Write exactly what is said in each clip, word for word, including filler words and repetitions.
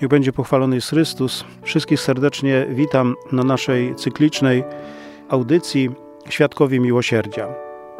Niech będzie pochwalony jest Chrystus. Wszystkich serdecznie witam na naszej cyklicznej audycji Świadkowie Miłosierdzia.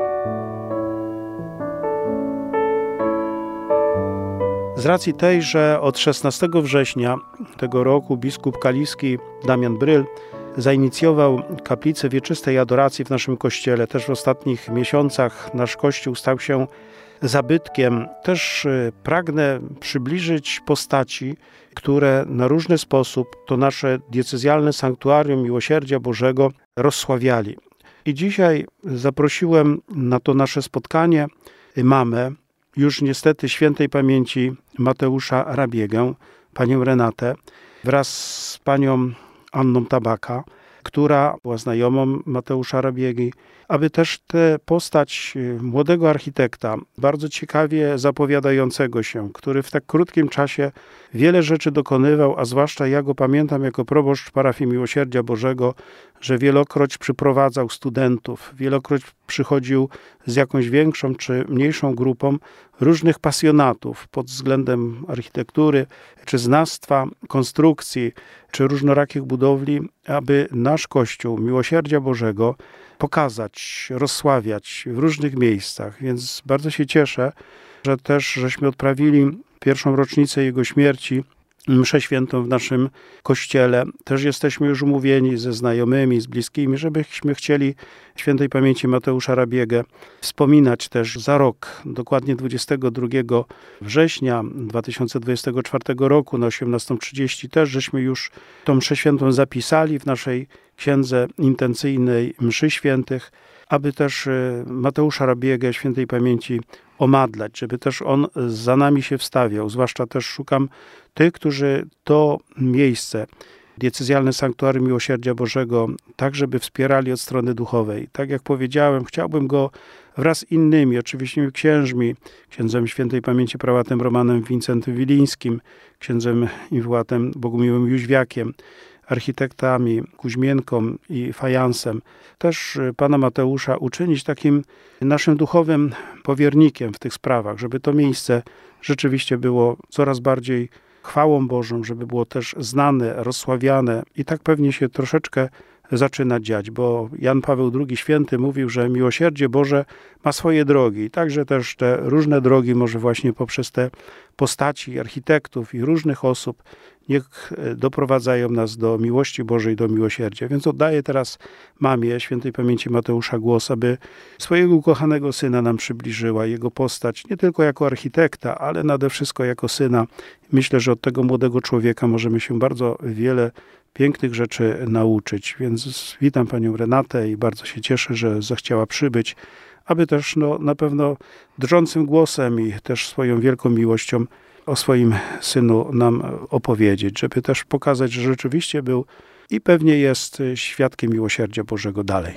Z racji tej, że od szesnastego września tego roku biskup kaliski Damian Bryl zainicjował kaplicę wieczystej adoracji w naszym kościele. Też w ostatnich miesiącach nasz kościół stał się zabytkiem. Też pragnę przybliżyć postaci, które na różny sposób to nasze diecezjalne sanktuarium Miłosierdzia Bożego rozsławiali. I dzisiaj zaprosiłem na to nasze spotkanie mamę, już niestety świętej pamięci Mateusza Rabiegę, panią Renatę, wraz z panią Anną Tabaka, która była znajomą Mateusza Rabiegi, aby też tę postać młodego architekta, bardzo ciekawie zapowiadającego się, który w tak krótkim czasie wiele rzeczy dokonywał, a zwłaszcza ja go pamiętam jako proboszcz parafii Miłosierdzia Bożego, że wielokroć przyprowadzał studentów, wielokroć przychodził z jakąś większą czy mniejszą grupą różnych pasjonatów pod względem architektury, czy znawstwa, konstrukcji, czy różnorakich budowli, aby nasz Kościół Miłosierdzia Bożego pokazać, rozsławiać w różnych miejscach. Więc bardzo się cieszę, że też żeśmy odprawili pierwszą rocznicę jego śmierci, mszę świętą w naszym kościele. Też jesteśmy już umówieni ze znajomymi, z bliskimi, żebyśmy chcieli świętej pamięci Mateusza Rabiegę wspominać też za rok, dokładnie dwudziestego drugiego września dwa tysiące dwudziestego czwartego roku na osiemnastą trzydzieści też żeśmy już tą mszę świętą zapisali w naszej księdze intencyjnej mszy świętych, aby też Mateusza Rabiegę świętej pamięci omadlać, żeby też on za nami się wstawiał. Zwłaszcza też szukam tych, którzy to miejsce, diecezjalne sanktuarium Miłosierdzia Bożego, tak żeby wspierali od strony duchowej. Tak jak powiedziałem, chciałbym go wraz z innymi, oczywiście księżmi, księdzem świętej pamięci prałatem Romanem Wincentym Wilińskim, księdzem inwołatem Bogumiłem Jóźwiakiem, architektami Kuźmienką i Fajansem, też pana Mateusza uczynić takim naszym duchowym powiernikiem w tych sprawach, żeby to miejsce rzeczywiście było coraz bardziej chwałą Bożą, żeby było też znane, rozsławiane i tak pewnie się troszeczkę zaczyna dziać, bo Jan Paweł drugi Święty mówił, że miłosierdzie Boże ma swoje drogi i także też te różne drogi może właśnie poprzez te postaci architektów i różnych osób niech doprowadzają nas do miłości Bożej, do miłosierdzia. Więc oddaję teraz mamie świętej pamięci Mateusza głos, aby swojego ukochanego syna nam przybliżyła, jego postać nie tylko jako architekta, ale nade wszystko jako syna. Myślę, że od tego młodego człowieka możemy się bardzo wiele pięknych rzeczy nauczyć. Więc witam panią Renatę i bardzo się cieszę, że zechciała przybyć, aby też no, na pewno drżącym głosem i też swoją wielką miłością o swoim synu nam opowiedzieć, żeby też pokazać, że rzeczywiście był i pewnie jest świadkiem miłosierdzia Bożego dalej.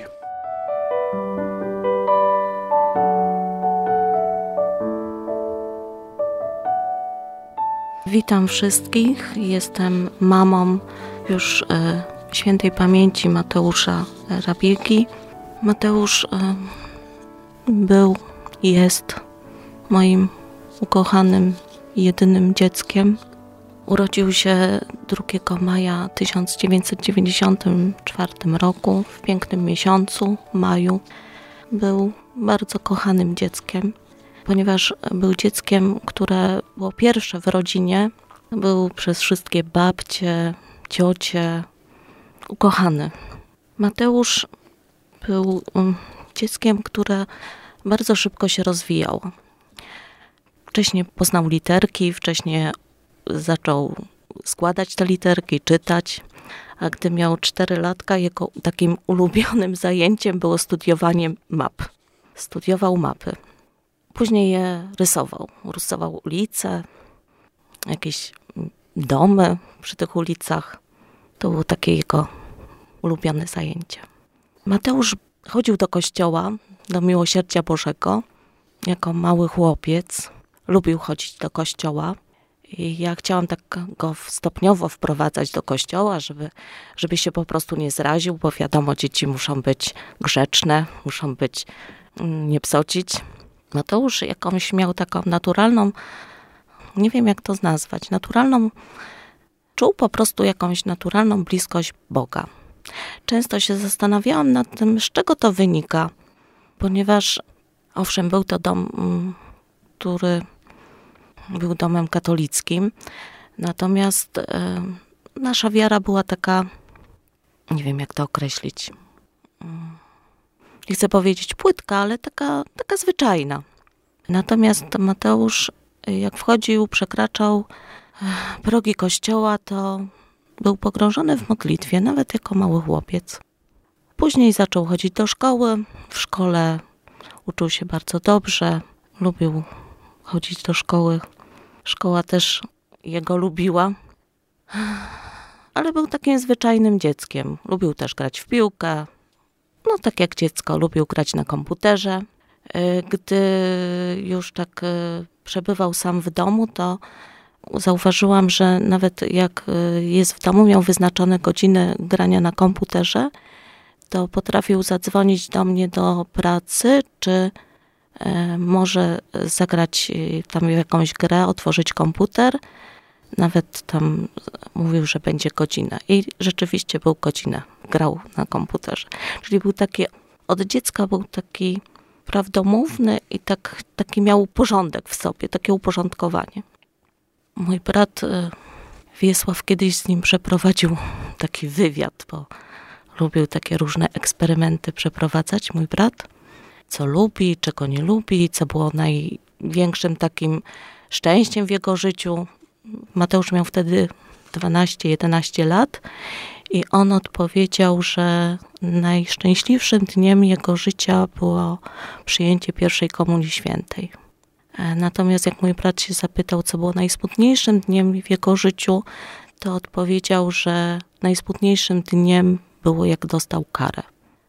Witam wszystkich. Jestem mamą już e, świętej pamięci Mateusza Rabiegi. Mateusz e, był i jest moim ukochanym jedynym dzieckiem. Urodził się drugiego maja tysiąc dziewięćset dziewięćdziesiątego czwartego roku, w pięknym miesiącu, maju. Był bardzo kochanym dzieckiem, ponieważ był dzieckiem, które było pierwsze w rodzinie. Był przez wszystkie babcie, ciocie ukochany. Mateusz był dzieckiem, które bardzo szybko się rozwijało. Wcześniej poznał literki, wcześniej zaczął składać te literki, czytać, a gdy miał cztery latka, jego takim ulubionym zajęciem było studiowanie map. Studiował mapy. Później je rysował. Rysował ulice, jakieś domy przy tych ulicach. To było takie jego ulubione zajęcie. Mateusz chodził do kościoła, do Miłosierdzia Bożego, jako mały chłopiec. Lubił chodzić do kościoła i ja chciałam tak go stopniowo wprowadzać do kościoła, żeby, żeby się po prostu nie zraził, bo wiadomo, dzieci muszą być grzeczne, muszą być, nie psocić. Mateusz jakąś miał taką naturalną, nie wiem jak to nazwać, naturalną czuł po prostu jakąś naturalną bliskość Boga. Często się zastanawiałam nad tym, z czego to wynika, ponieważ owszem, był to dom, który był domem katolickim, natomiast e, nasza wiara była taka, nie wiem jak to określić, nie chcę powiedzieć płytka, ale taka, taka zwyczajna. Natomiast Mateusz, jak wchodził, przekraczał progi kościoła, to był pogrążony w modlitwie, nawet jako mały chłopiec. Później zaczął chodzić do szkoły. W szkole uczył się bardzo dobrze, lubił chodzić do szkoły. Szkoła też jego lubiła, ale był takim zwyczajnym dzieckiem. Lubił też grać w piłkę. No tak jak dziecko, lubił grać na komputerze. Gdy już tak przebywał sam w domu, to zauważyłam, że nawet jak jest w domu, miał wyznaczone godziny grania na komputerze, to potrafił zadzwonić do mnie do pracy, czy może zagrać tam w jakąś grę, otworzyć komputer. Nawet tam mówił, że będzie godzinę. I rzeczywiście był godzinę, grał na komputerze. Czyli był taki, od dziecka był taki prawdomówny i tak, taki miał porządek w sobie, takie uporządkowanie. Mój brat Wiesław kiedyś z nim przeprowadził taki wywiad, bo lubił takie różne eksperymenty przeprowadzać, mój brat. Co lubi, czego nie lubi, co było największym takim szczęściem w jego życiu. Mateusz miał wtedy dwanaście jedenaście lat i on odpowiedział, że najszczęśliwszym dniem jego życia było przyjęcie pierwszej komunii świętej. Natomiast jak mój brat się zapytał, co było najsmutniejszym dniem w jego życiu, to odpowiedział, że najsmutniejszym dniem było, jak dostał karę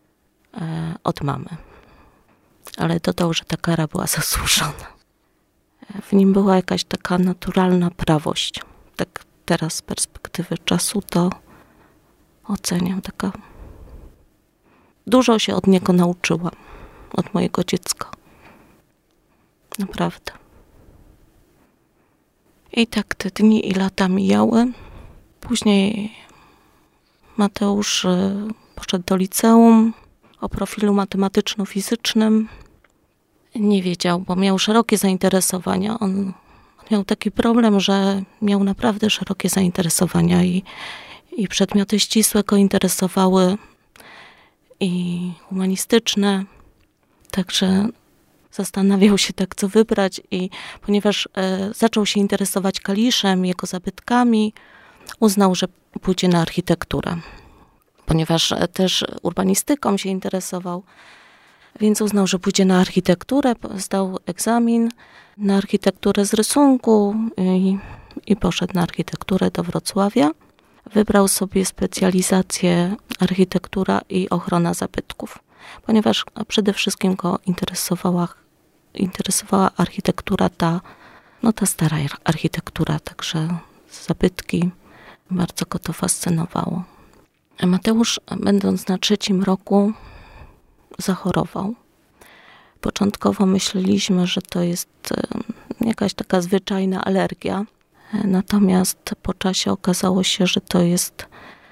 od mamy. Ale dodał, że ta kara była zasłużona. W nim była jakaś taka naturalna prawość. Tak teraz z perspektywy czasu to oceniam. Taka... Dużo się od niego nauczyłam. Od mojego dziecka. Naprawdę. I tak te dni i lata mijały. Później Mateusz poszedł do liceum o profilu matematyczno-fizycznym. Nie wiedział, bo miał szerokie zainteresowania. On miał taki problem, że miał naprawdę szerokie zainteresowania i, i przedmioty ścisłe go interesowały i humanistyczne. Także zastanawiał się tak, co wybrać i ponieważ e, zaczął się interesować Kaliszem, jego zabytkami, uznał, że pójdzie na architekturę. Ponieważ e, też urbanistyką się interesował, więc uznał, że pójdzie na architekturę, zdał egzamin na architekturę z rysunku i, i poszedł na architekturę do Wrocławia. Wybrał sobie specjalizację architektura i ochrona zabytków, ponieważ przede wszystkim go interesowała, interesowała architektura ta, no ta stara architektura, także zabytki, bardzo go to fascynowało. Mateusz, będąc na trzecim roku, zachorował. Początkowo myśleliśmy, że to jest jakaś taka zwyczajna alergia, natomiast po czasie okazało się, że to jest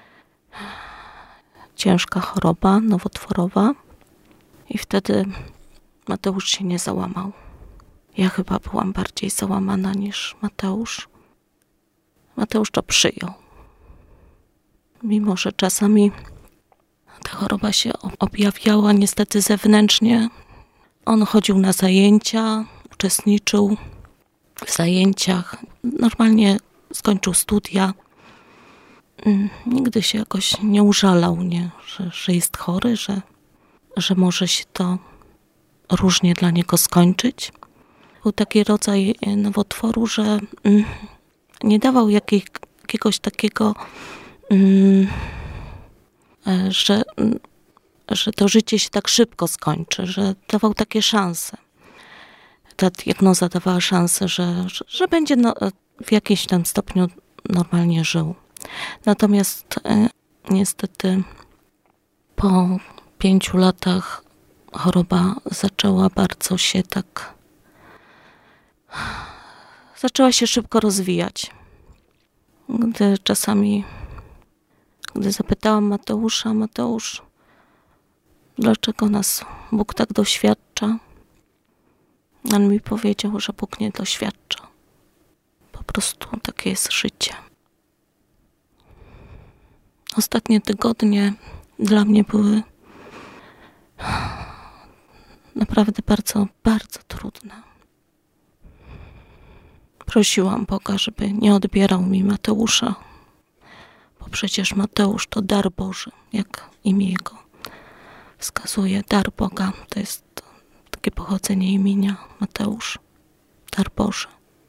ciężka choroba nowotworowa i wtedy Mateusz się nie załamał. Ja chyba byłam bardziej załamana niż Mateusz. Mateusz to przyjął. Mimo że czasami ta choroba się objawiała niestety zewnętrznie. On chodził na zajęcia, uczestniczył w zajęciach. Normalnie skończył studia. Nigdy się jakoś nie użalał, nie? Że, że jest chory, że, że może się to różnie dla niego skończyć. Był taki rodzaj nowotworu, że nie dawał jakiej, jakiegoś takiego... Mm, Że, że to życie się tak szybko skończy, że dawał takie szanse. Ta diagnoza dawała szansę, że, że, że będzie no, w jakimś tam stopniu normalnie żył. Natomiast e, niestety po pięciu latach choroba zaczęła bardzo się tak... Zaczęła się szybko rozwijać. gdy czasami, gdy zapytałam Mateusza, Mateusz, dlaczego nas Bóg tak doświadcza? On mi powiedział, że Bóg nie doświadcza. Po prostu takie jest życie. Ostatnie tygodnie dla mnie były naprawdę bardzo, bardzo trudne. Prosiłam Boga, żeby nie odbierał mi Mateusza, bo przecież Mateusz to dar Boży, jak imię jego wskazuje. Dar Boga to jest takie pochodzenie imienia Mateusz, dar Boży.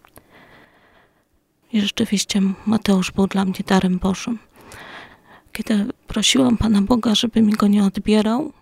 I rzeczywiście Mateusz był dla mnie darem Bożym. Kiedy prosiłam Pana Boga, żeby mi go nie odbierał,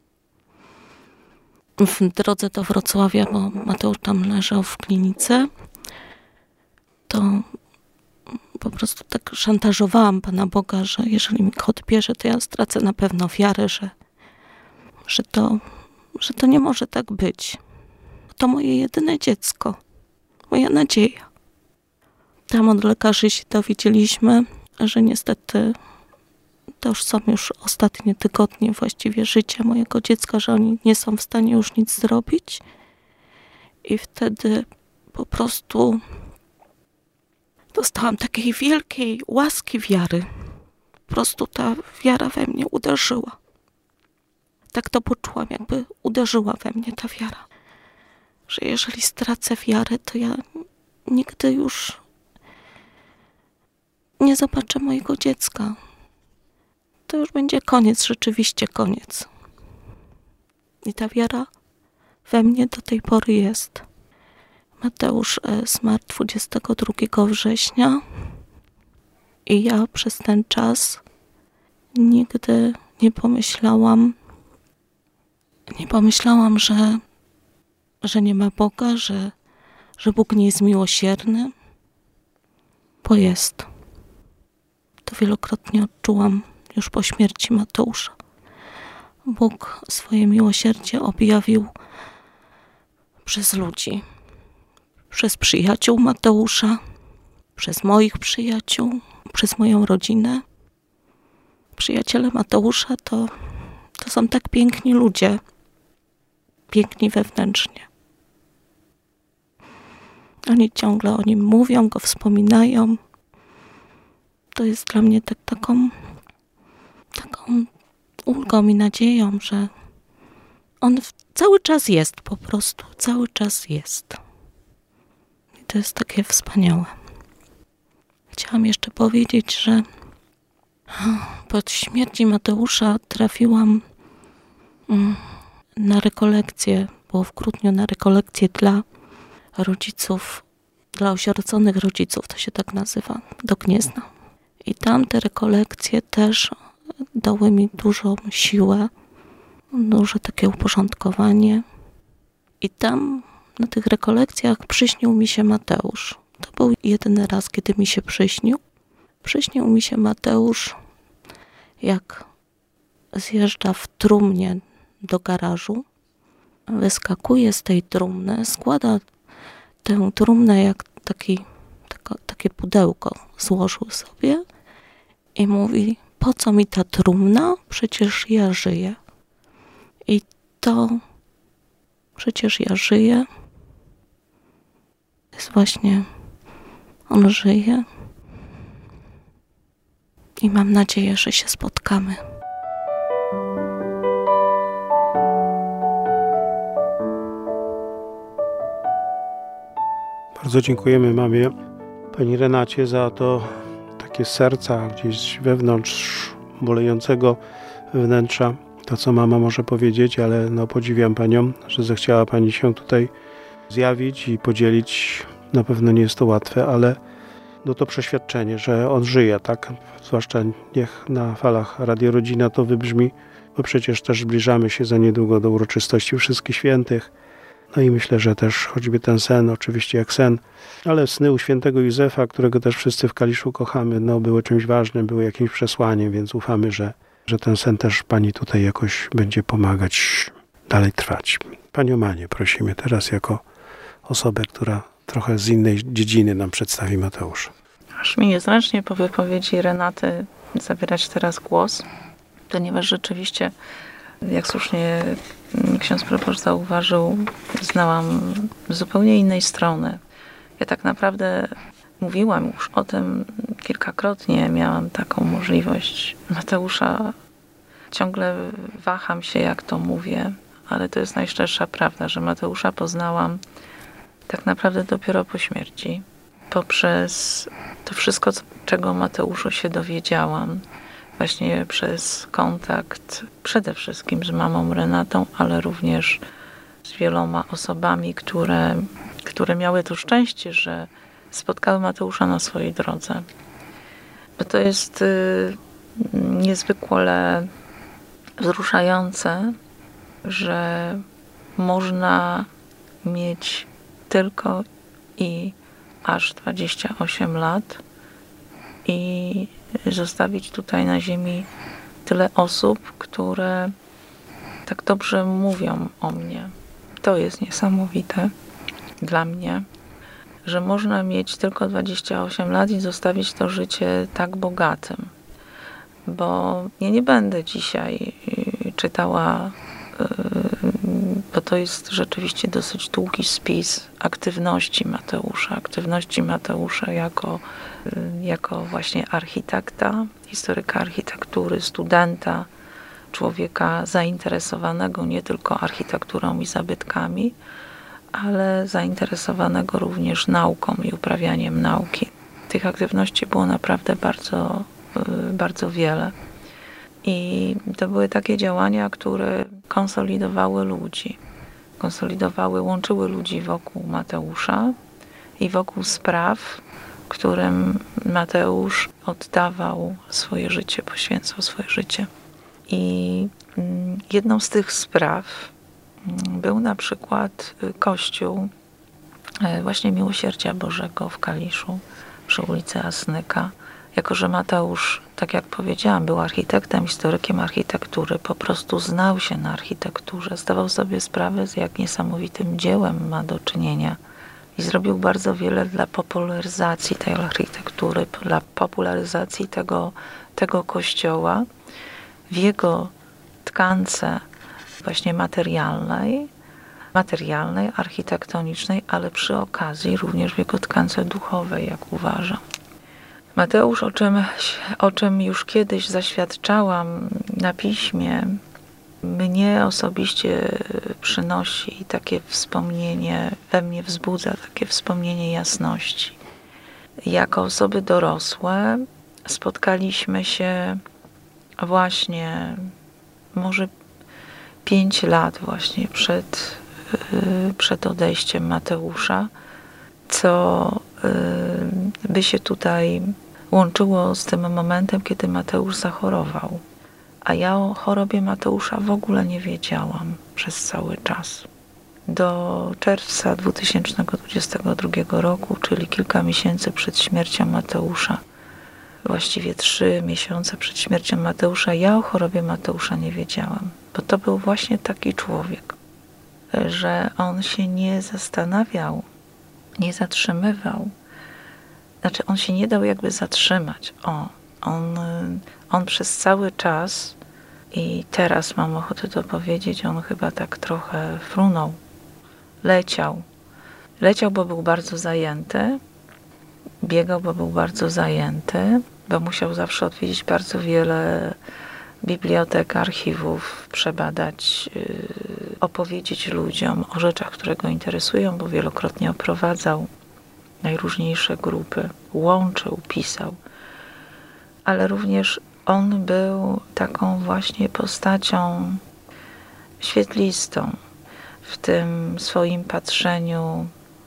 w drodze do Wrocławia, bo Mateusz tam leżał w klinice, to po prostu tak szantażowałam Pana Boga, że jeżeli mi go odbierze, to ja stracę na pewno wiarę, że, że, to, że to nie może tak być. To moje jedyne dziecko, moja nadzieja. Tam od lekarzy się dowiedzieliśmy, że niestety to już są już ostatnie tygodnie właściwie życia mojego dziecka, że oni nie są w stanie już nic zrobić. I wtedy po prostu dostałam takiej wielkiej łaski wiary. Po prostu ta wiara we mnie uderzyła. Tak to poczułam, jakby uderzyła we mnie ta wiara. Że jeżeli stracę wiarę, to ja nigdy już nie zobaczę mojego dziecka. To już będzie koniec, rzeczywiście koniec. I ta wiara we mnie do tej pory jest. Mateusz zmarł dwudziestego drugiego września i ja przez ten czas nigdy nie pomyślałam, nie pomyślałam, że, że nie ma Boga, że, że Bóg nie jest miłosierny, bo jest. To wielokrotnie odczułam już po śmierci Mateusza. Bóg swoje miłosierdzie objawił przez ludzi. Przez przyjaciół Mateusza, przez moich przyjaciół, przez moją rodzinę. Przyjaciele Mateusza to, to są tak piękni ludzie, piękni wewnętrznie. Oni ciągle o nim mówią, go wspominają. To jest dla mnie tak, taką, taką ulgą i nadzieją, że on cały czas jest, po prostu cały czas jest. I to jest takie wspaniałe. Chciałam jeszcze powiedzieć, że po śmierci Mateusza trafiłam na rekolekcję, było w Krudniu na rekolekcję dla rodziców, dla osieroconych rodziców, to się tak nazywa, do Gniezna. I tam te rekolekcje też dały mi dużą siłę, duże takie uporządkowanie. I tam na tych rekolekcjach przyśnił mi się Mateusz. To był jedyny raz, kiedy mi się przyśnił. Przyśnił mi się Mateusz, jak zjeżdża w trumnie do garażu, wyskakuje z tej trumny, składa tę trumnę jak taki, tako, takie pudełko, złożył sobie i mówi: po co mi ta trumna? Przecież ja żyję. I to przecież ja żyję. Jest właśnie, on żyje. I mam nadzieję, że się spotkamy. Bardzo dziękujemy mamie, pani Renacie, za to takie z serca, gdzieś wewnątrz bolejącego wnętrza, to co mama może powiedzieć, ale no podziwiam panią, że zechciała pani się tutaj zjawić i podzielić. Na pewno nie jest to łatwe, ale no to przeświadczenie, że on żyje, tak? Zwłaszcza niech na falach Radio Rodzina to wybrzmi, bo przecież też zbliżamy się za niedługo do uroczystości Wszystkich Świętych. No i myślę, że też choćby ten sen, oczywiście jak sen, ale sny u świętego Józefa, którego też wszyscy w Kaliszu kochamy, no były czymś ważnym, były jakimś przesłaniem, więc ufamy, że, że ten sen też pani tutaj jakoś będzie pomagać dalej trwać. Panią Manię prosimy teraz jako osobę, która trochę z innej dziedziny nam przedstawi Mateusza. Aż mi niezręcznie po wypowiedzi Renaty zabierać teraz głos, ponieważ rzeczywiście, jak słusznie ksiądz proboszcz zauważył, znałam z zupełnie innej strony. Ja tak naprawdę mówiłam już o tym kilkakrotnie, miałam taką możliwość. Mateusza, ciągle waham się, jak to mówię, ale to jest najszczersza prawda, że Mateusza poznałam tak naprawdę dopiero po śmierci. Poprzez to wszystko, czego o Mateuszu się dowiedziałam, właśnie przez kontakt przede wszystkim z mamą Renatą, ale również z wieloma osobami, które, które miały to szczęście, że spotkały Mateusza na swojej drodze. Bo to jest y, niezwykle wzruszające, że można mieć tylko i aż dwadzieścia osiem lat i zostawić tutaj na ziemi tyle osób, które tak dobrze mówią o mnie. To jest niesamowite dla mnie, że można mieć tylko dwadzieścia osiem lat i zostawić to życie tak bogatym. Bo ja nie będę dzisiaj czytała, bo to jest rzeczywiście dosyć długi spis aktywności Mateusza. Aktywności Mateusza jako, jako właśnie architekta, historyka architektury, studenta, człowieka zainteresowanego nie tylko architekturą i zabytkami, ale zainteresowanego również nauką i uprawianiem nauki. Tych aktywności było naprawdę bardzo, bardzo wiele. I to były takie działania, które konsolidowały ludzi. Konsolidowały, łączyły ludzi wokół Mateusza i wokół spraw, którym Mateusz oddawał swoje życie, poświęcał swoje życie. I jedną z tych spraw był na przykład kościół właśnie Miłosierdzia Bożego w Kaliszu przy ulicy Asnyka. Jako że Mateusz, tak jak powiedziałam, był architektem, historykiem architektury, po prostu znał się na architekturze, zdawał sobie sprawę, z jak niesamowitym dziełem ma do czynienia i zrobił bardzo wiele dla popularyzacji tej architektury, dla popularyzacji tego, tego kościoła w jego tkance właśnie materialnej, materialnej, architektonicznej, ale przy okazji również w jego tkance duchowej, jak uważam. Mateusz, o czym, o czym już kiedyś zaświadczałam na piśmie, mnie osobiście przynosi takie wspomnienie, we mnie wzbudza takie wspomnienie jasności. Jako osoby dorosłe spotkaliśmy się właśnie może pięć lat właśnie przed, przed odejściem Mateusza, co by się tutaj łączyło z tym momentem, kiedy Mateusz zachorował. A ja o chorobie Mateusza w ogóle nie wiedziałam przez cały czas. Do czerwca dwa tysiące dwudziestego drugiego roku, czyli kilka miesięcy przed śmiercią Mateusza, właściwie trzy miesiące przed śmiercią Mateusza, ja o chorobie Mateusza nie wiedziałam. Bo to był właśnie taki człowiek, że on się nie zastanawiał, nie zatrzymywał. Znaczy, on się nie dał jakby zatrzymać. O, on, on przez cały czas, i teraz mam ochotę to powiedzieć, on chyba tak trochę frunął, leciał. Leciał, bo był bardzo zajęty, biegał, bo był bardzo zajęty, bo musiał zawsze odwiedzić bardzo wiele bibliotek, archiwów, przebadać, yy, opowiedzieć ludziom o rzeczach, które go interesują, bo wielokrotnie oprowadzał najróżniejsze grupy, łączył, pisał. Ale również on był taką właśnie postacią świetlistą w tym swoim patrzeniu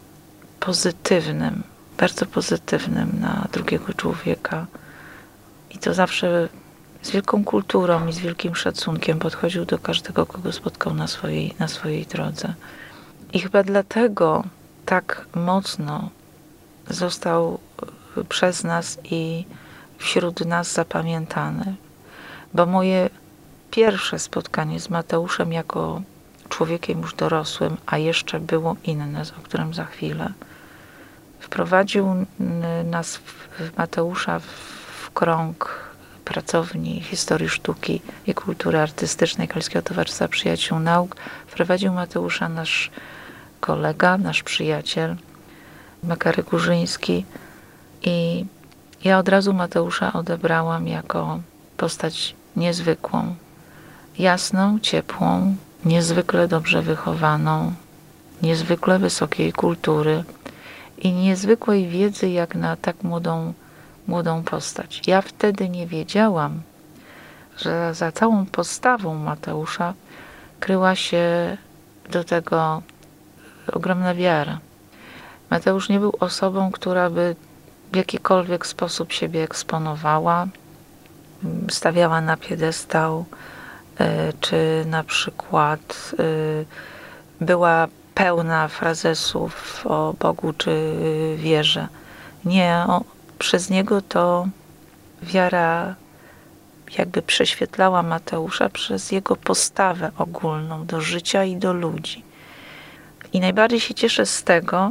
pozytywnym, bardzo pozytywnym na drugiego człowieka. I to zawsze z wielką kulturą i z wielkim szacunkiem podchodził do każdego, kogo spotkał na swojej, na swojej drodze. I chyba dlatego tak mocno został przez nas i wśród nas zapamiętany. Bo moje pierwsze spotkanie z Mateuszem jako człowiekiem już dorosłym, a jeszcze było inne, o którym za chwilę, wprowadził nas, w Mateusza, w krąg pracowni historii sztuki i kultury artystycznej Kaliskiego Towarzystwa Przyjaciół Nauk. Wprowadził Mateusza nasz kolega, nasz przyjaciel, Makary Górzyński, i ja od razu Mateusza odebrałam jako postać niezwykłą, jasną, ciepłą, niezwykle dobrze wychowaną, niezwykle wysokiej kultury i niezwykłej wiedzy jak na tak młodą, młodą postać. Ja wtedy nie wiedziałam, że za całą postawą Mateusza kryła się do tego ogromna wiara. Mateusz nie był osobą, która by w jakikolwiek sposób siebie eksponowała, stawiała na piedestał, czy na przykład była pełna frazesów o Bogu czy wierze. Nie, o, przez niego to wiara jakby prześwietlała Mateusza przez jego postawę ogólną do życia i do ludzi. I najbardziej się cieszę z tego,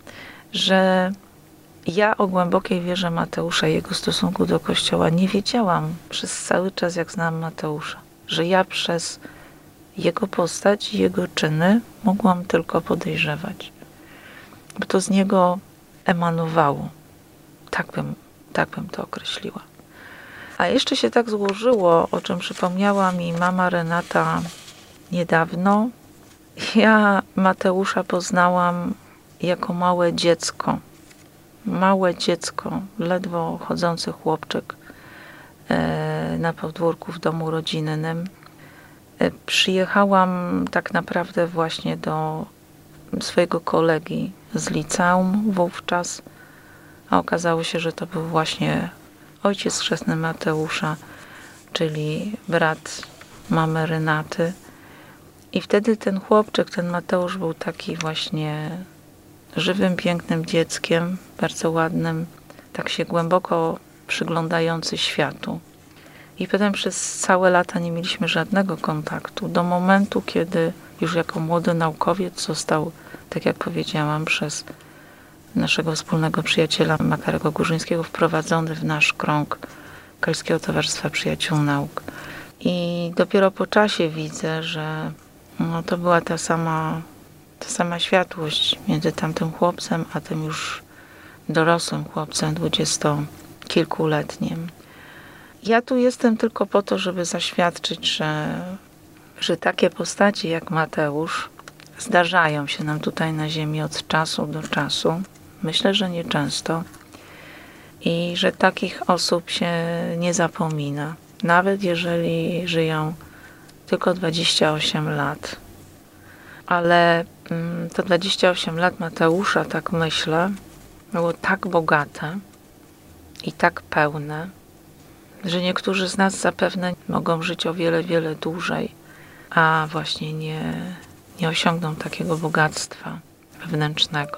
że ja o głębokiej wierze Mateusza i jego stosunku do Kościoła nie wiedziałam przez cały czas, jak znam Mateusza. Że ja przez jego postać i jego czyny mogłam tylko podejrzewać. Bo to z niego emanowało. Tak bym, tak bym to określiła. A jeszcze się tak złożyło, o czym przypomniała mi mama Renata niedawno. Ja Mateusza poznałam jako małe dziecko. Małe dziecko, ledwo chodzący chłopczyk na podwórku w domu rodzinnym. Przyjechałam tak naprawdę właśnie do swojego kolegi z liceum wówczas, a okazało się, że to był właśnie ojciec chrzestny Mateusza, czyli brat mamy Renaty. I wtedy ten chłopczyk, ten Mateusz był taki właśnie żywym, pięknym dzieckiem, bardzo ładnym, tak się głęboko przyglądający światu. I potem przez całe lata nie mieliśmy żadnego kontaktu, do momentu, kiedy już jako młody naukowiec został, tak jak powiedziałam, przez naszego wspólnego przyjaciela Makarego Górzyńskiego wprowadzony w nasz krąg Kaliskiego Towarzystwa Przyjaciół Nauk. I dopiero po czasie widzę, że no, to była ta sama, ta sama światłość między tamtym chłopcem, a tym już dorosłym chłopcem dwudziestokilkuletnim. Ja tu jestem tylko po to, żeby zaświadczyć, że, że takie postaci jak Mateusz zdarzają się nam tutaj na ziemi od czasu do czasu. Myślę, że nieczęsto. I że takich osób się nie zapomina. Nawet jeżeli żyją tylko dwadzieścia osiem lat. Ale to dwadzieścia osiem lat Mateusza, tak myślę, było tak bogate i tak pełne, że niektórzy z nas zapewne mogą żyć o wiele, wiele dłużej, a właśnie nie, nie osiągną takiego bogactwa wewnętrznego.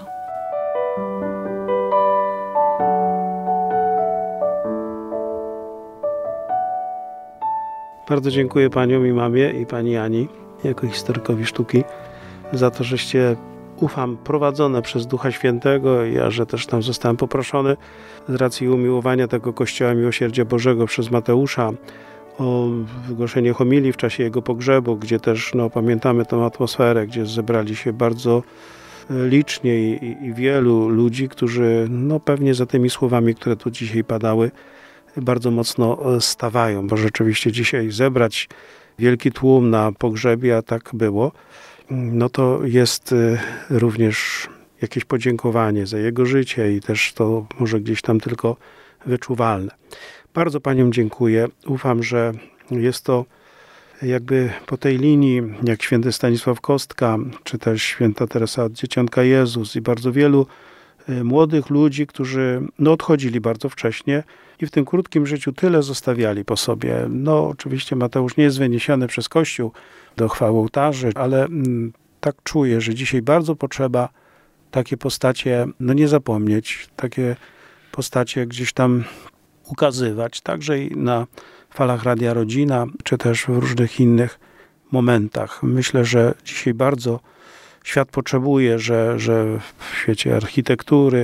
Bardzo dziękuję paniom i mamie i pani Ani, jako historykowi sztuki, za to, żeście, ufam, prowadzone przez Ducha Świętego, ja, że też tam zostałem poproszony z racji umiłowania tego Kościoła Miłosierdzia Bożego przez Mateusza o wygłoszenie homilii w czasie jego pogrzebu, gdzie też no, pamiętamy tę atmosferę, gdzie zebrali się bardzo licznie i, i wielu ludzi, którzy no, pewnie za tymi słowami, które tu dzisiaj padały, bardzo mocno stawają, bo rzeczywiście dzisiaj zebrać wielki tłum na pogrzebie, a tak było, no to jest również jakieś podziękowanie za jego życie i też to może gdzieś tam tylko wyczuwalne. Bardzo paniom dziękuję. Ufam, że jest to jakby po tej linii, jak święty Stanisław Kostka, czy też święta Teresa od Dzieciątka Jezus i bardzo wielu młodych ludzi, którzy no, odchodzili bardzo wcześnie i w tym krótkim życiu tyle zostawiali po sobie. No oczywiście Mateusz nie jest wyniesiony przez Kościół do chwały ołtarzy, ale mm, tak czuję, że dzisiaj bardzo potrzeba takie postacie, no nie zapomnieć, takie postacie gdzieś tam ukazywać, także i na falach Radia Rodzina, czy też w różnych innych momentach. Myślę, że dzisiaj bardzo świat potrzebuje, że, że w świecie architektury,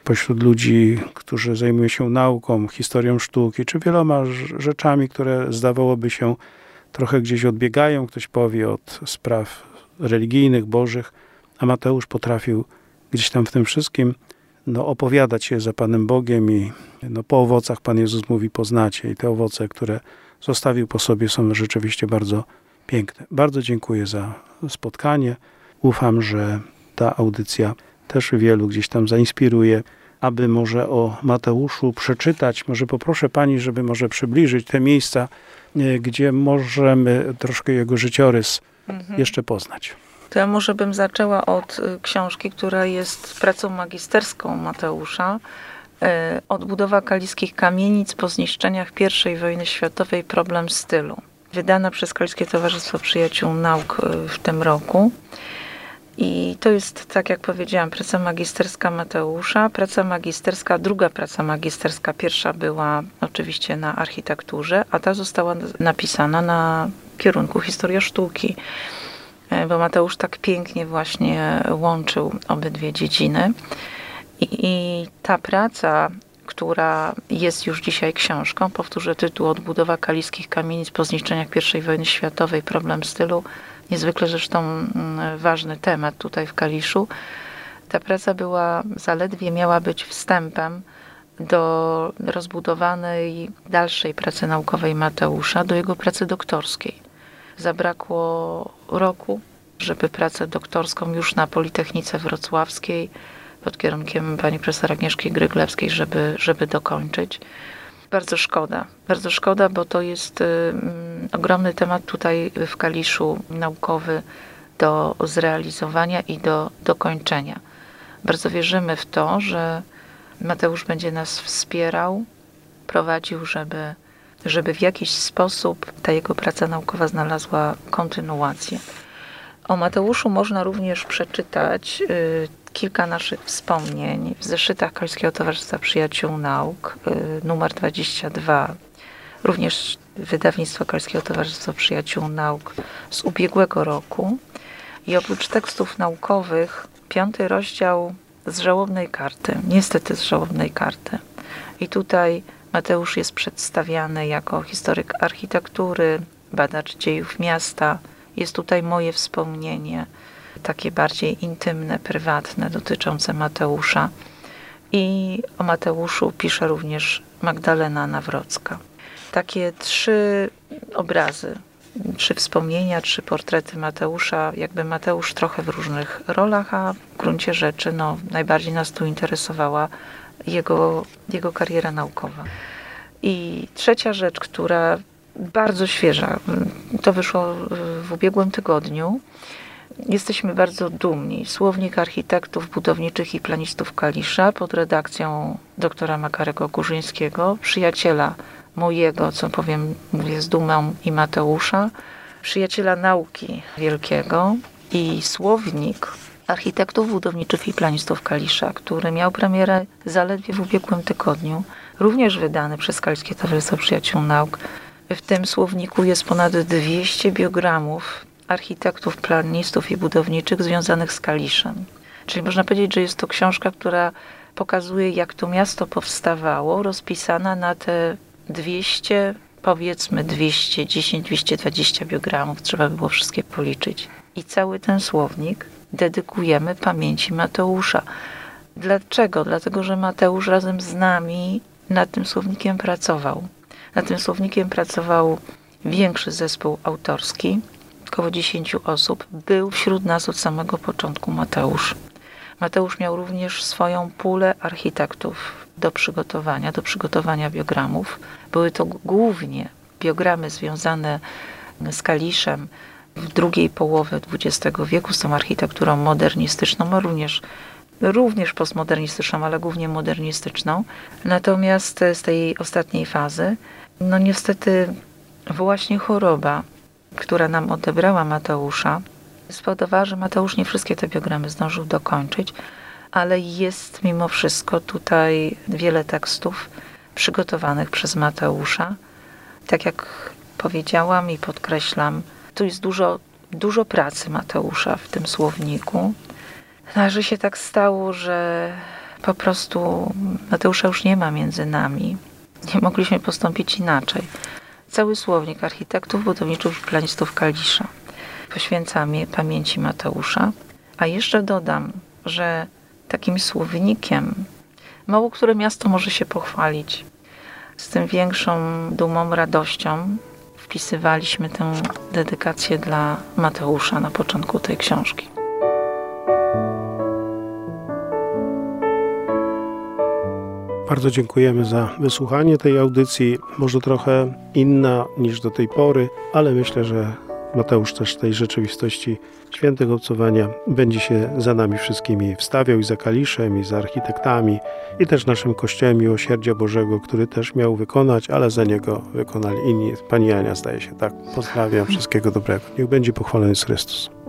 pośród ludzi, którzy zajmują się nauką, historią sztuki, czy wieloma rzeczami, które zdawałoby się trochę gdzieś odbiegają, ktoś powie, od spraw religijnych, bożych, a Mateusz potrafił gdzieś tam w tym wszystkim no, opowiadać się za Panem Bogiem i no, po owocach Pan Jezus mówi, poznacie. I te owoce, które zostawił po sobie, są rzeczywiście bardzo piękne. Bardzo dziękuję za spotkanie. Ufam, że ta audycja też wielu gdzieś tam zainspiruje, aby może o Mateuszu przeczytać. Może poproszę Pani, żeby może przybliżyć te miejsca, gdzie możemy troszkę jego życiorys mhm. jeszcze poznać. To ja może bym zaczęła od książki, która jest pracą magisterską Mateusza. Odbudowa kaliskich kamienic po zniszczeniach pierwszej wojny światowej, problem stylu. Wydana przez Kaliskie Towarzystwo Przyjaciół Nauk w tym roku. I to jest, tak jak powiedziałam, praca magisterska Mateusza, praca magisterska, druga praca magisterska, pierwsza była oczywiście na architekturze, a ta została napisana na kierunku historia sztuki, bo Mateusz tak pięknie właśnie łączył obydwie dziedziny. I, i ta praca, która jest już dzisiaj książką, powtórzę tytuł, Odbudowa kaliskich kamienic po zniszczeniach pierwszej wojny światowej, problem stylu, niezwykle zresztą ważny temat tutaj w Kaliszu. Ta praca była, zaledwie miała być wstępem do rozbudowanej dalszej pracy naukowej Mateusza, do jego pracy doktorskiej. Zabrakło roku, żeby pracę doktorską już na Politechnice Wrocławskiej pod kierunkiem pani profesor Agnieszki Gryglewskiej, żeby, żeby dokończyć. Bardzo szkoda, bardzo szkoda, bo to jest y, ogromny temat tutaj w Kaliszu naukowy do zrealizowania i do dokończenia. Bardzo wierzymy w to, że Mateusz będzie nas wspierał, prowadził, żeby, żeby w jakiś sposób ta jego praca naukowa znalazła kontynuację. O Mateuszu można również przeczytać y, kilka naszych wspomnień w zeszytach Kaliskiego Towarzystwa Przyjaciół Nauk, y, numer dwadzieścia dwa, również wydawnictwo Kaliskiego Towarzystwa Przyjaciół Nauk z ubiegłego roku. I oprócz tekstów naukowych, piąty rozdział z żałobnej karty, niestety z żałobnej karty. I tutaj Mateusz jest przedstawiany jako historyk architektury, badacz dziejów miasta. Jest tutaj moje wspomnienie, takie bardziej intymne, prywatne, dotyczące Mateusza. I o Mateuszu pisze również Magdalena Nawrocka. Takie trzy obrazy, trzy wspomnienia, trzy portrety Mateusza, jakby Mateusz trochę w różnych rolach, a w gruncie rzeczy no, najbardziej nas tu interesowała jego, jego kariera naukowa. I trzecia rzecz, która bardzo świeża, to wyszło w ubiegłym tygodniu. Jesteśmy bardzo dumni. Słownik architektów budowniczych i planistów Kalisza pod redakcją doktora Makarego Górzyńskiego, przyjaciela mojego, co powiem, mówię z dumą, i Mateusza, przyjaciela nauki wielkiego, i słownik architektów budowniczych i planistów Kalisza, który miał premierę zaledwie w ubiegłym tygodniu, również wydany przez Kaliskie Towarzystwo Przyjaciół Nauk. W tym słowniku jest ponad dwieście biogramów architektów, planistów i budowniczych związanych z Kaliszem. Czyli można powiedzieć, że jest to książka, która pokazuje, jak to miasto powstawało, rozpisana na te dwieście, powiedzmy dwieście dziesięć, dwieście dwadzieścia biogramów, trzeba by było wszystkie policzyć. I cały ten słownik dedykujemy pamięci Mateusza. Dlaczego? Dlatego, że Mateusz razem z nami nad tym słownikiem pracował. Nad tym słownikiem pracował większy zespół autorski, około dziesięciu osób. Był wśród nas od samego początku Mateusz. Mateusz miał również swoją pulę architektów do przygotowania, do przygotowania biogramów. Były to głównie biogramy związane z Kaliszem w drugiej połowie dwudziestego wieku, z tą architekturą modernistyczną, a również, również postmodernistyczną, ale głównie modernistyczną. Natomiast z tej ostatniej fazy, no niestety właśnie choroba, która nam odebrała Mateusza, spowodowała, że Mateusz nie wszystkie te biogramy zdążył dokończyć, ale jest mimo wszystko tutaj wiele tekstów przygotowanych przez Mateusza. Tak jak powiedziałam i podkreślam, tu jest dużo, dużo pracy Mateusza w tym słowniku. No, że się tak stało, że po prostu Mateusza już nie ma między nami. Nie mogliśmy postąpić inaczej. Cały słownik architektów, budowniczych i planistów Kalisza poświęca mi pamięci Mateusza. A jeszcze dodam, że takim słownikiem mało które miasto może się pochwalić. Z tym większą dumą, radością wpisywaliśmy tę dedykację dla Mateusza na początku tej książki. Bardzo dziękujemy za wysłuchanie tej audycji. Może trochę inna niż do tej pory, ale myślę, że Mateusz też w tej rzeczywistości świętych obcowania będzie się za nami wszystkimi wstawiał i za Kaliszem, i za architektami, i też naszym Kościołem Miłosierdzia Bożego, który też miał wykonać, ale za niego wykonali inni. Pani Ania, zdaje się, tak. Pozdrawiam, wszystkiego dobrego. Niech będzie pochwalony Chrystus.